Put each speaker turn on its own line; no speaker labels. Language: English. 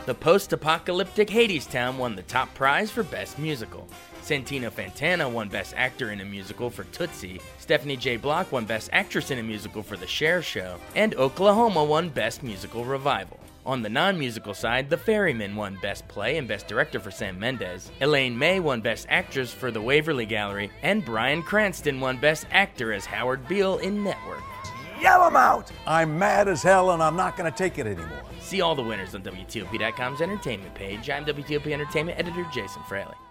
The post-apocalyptic Hadestown won the top prize for Best Musical. Santino Fontana won Best Actor in a Musical for Tootsie. Stephanie J. Block won Best Actress in a Musical for The Cher Show. And Oklahoma won Best Musical Revival. On the non-musical side, The Ferryman won Best Play and Best Director for Sam Mendes. Elaine May won Best Actress for The Waverly Gallery. And Bryan Cranston won Best Actor as Howard Beale in Network.
Yell 'em out! I'm mad as hell and I'm not going to take it anymore.
See all the winners on WTOP.com's entertainment page. I'm WTOP Entertainment Editor Jason Fraley.